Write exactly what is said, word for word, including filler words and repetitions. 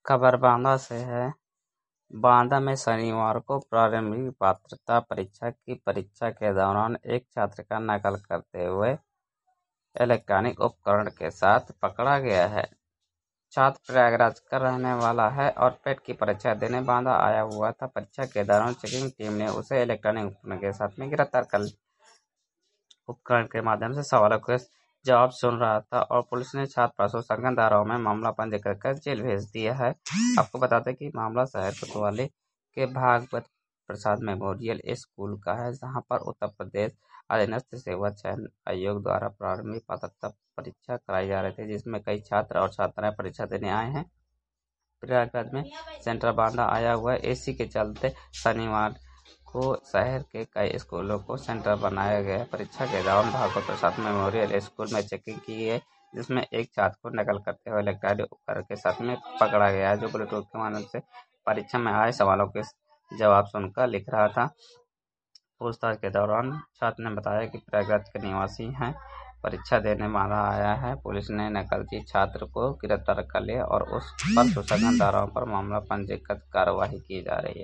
खबर बांदा से है। बांदा में शनिवार को प्रारंभिक पात्रता परीक्षा की परीक्षा के दौरान एक छात्र का नकल करते हुए इलेक्ट्रॉनिक उपकरण के साथ पकड़ा गया है। छात्र प्रयागराज का रहने वाला है और पेट की परीक्षा देने बांदा आया हुआ था। परीक्षा के दौरान चेकिंग टीम ने उसे इलेक्ट्रॉनिक उपकरण के साथ में गिरफ्तार कर उपकरण के माध्यम से सवालों के जवाब सुन रहा था और पुलिस ने छात्र पर संज्ञान धाराओं में मामला पंजीकृत कर जेल भेज दिया है। आपको बता दें कि मामला शहर कोतवाली के भागवत प्रसाद मेमोरियल स्कूल का है, जहां पर उत्तर प्रदेश अधीनस्थ सेवा चयन आयोग द्वारा प्रारंभिक पात्रता परीक्षा कराई जा रही थी, जिसमें कई छात्र और छात्राएं परीक्षा देने आए हैं। प्रयागराज में सेंटर बांदा आया हुआ है। इसी के चलते शनिवार को शहर के कई स्कूलों को सेंटर बनाया गया। परीक्षा के दौरान भागवत प्रसाद मेमोरियल स्कूल में चेकिंग की गई, जिसमें एक छात्र को नकल करते हुए इलेक्ट्रॉनिक उपकरण के साथ में पकड़ा गया, जो ब्लूटूथ के माध्यम से परीक्षा में आए सवालों के जवाब सुनकर लिख रहा था। पूछताछ के दौरान छात्र ने बताया कि प्रयागराज के निवासी हैं, परीक्षा देने वाला आया है। पुलिस ने नकलची छात्र को गिरफ्तार कर लिया और उस पर संज्ञान धाराओं पर मामला पंजीकृत कार्रवाई की जा रही है।